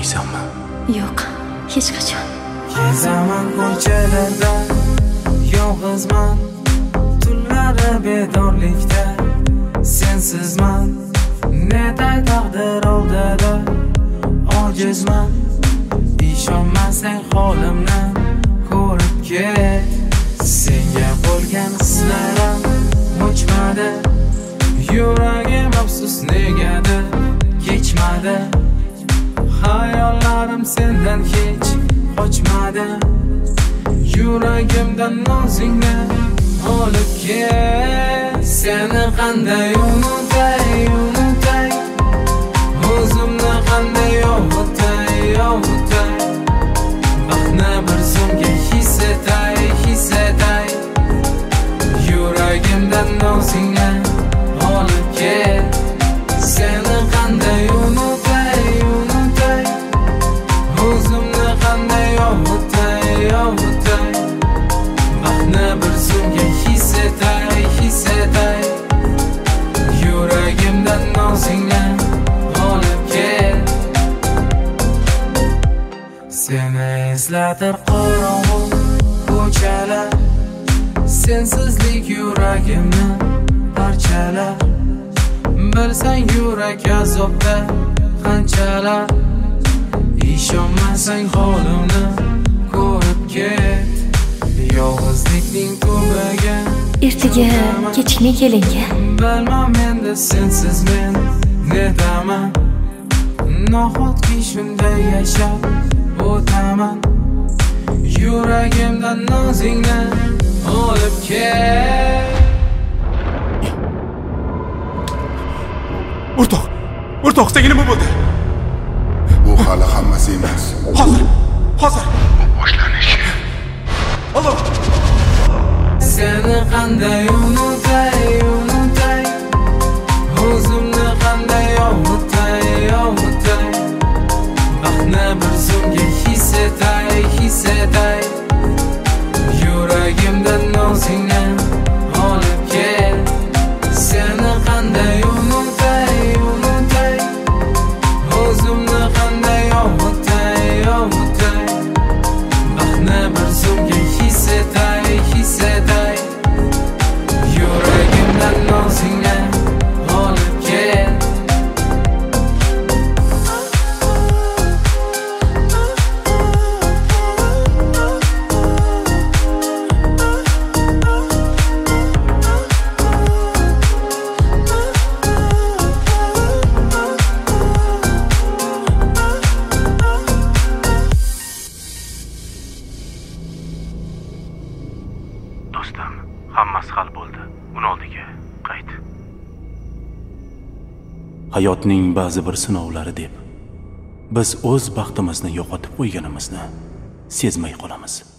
kelmaysanmi? Yo'q, hech qachon. Kezaman ko'chalarda, yolg'izman, tunlari bedorlikda. Sensizman, netay taqdir oldida ojizman. Ishonmasang holimni ko'rib ket. Senga bo'lgan hislarim o'chmadi. Yuragim afsus negadir kechmadi. Hayollarim sendan hech qochmadi. Yuragimdan nozingni olib ket. Seni qanday unutay, unutay. O'zimni qanday yovutay. Baxtni bir so'mga his etay. Yuragimdan nozingni olib ket. Seni qanday unutay. O'zimni qanday yovutay. Baxtni bir so'mga his etay. Yuragimdan nozingni olib ket. Seni eslatir qorong'u ko'chalar. Sensizlik yuragimni parchalar. Bilsang yurak azobda qanchalar. Ishonmasang holimni ko'rib ket. Yolg'izlikning tubiga Ertaga kechikmay kelinga. Bilmam endi sensiz men nedaman. Nahotki shunday yashab o'taman. Yuragimdan nozingni olib ket. O'rtoq, senga nima bo'ldi? Bu hali hammasi emas. Hozir. Bu boshlanishi. Allo. Seni qanday unutay. O'zimni qanday yovutay. Baxtni bir so'mga his etay. Yuragimdan nozingni olib ket. Seni qanday unutay. O'zimni qanday yovutay. Baxtni bir so'mga his etay. Yuragimdan nozingni olib ket. Do'stim, hammasi hal bo'ldi. Uni oldiga qayt. Hayotning ba'zi bir sinovlari deb biz o'z baxtimizni yo'qotib qo'yganimizni sezmay qolamiz.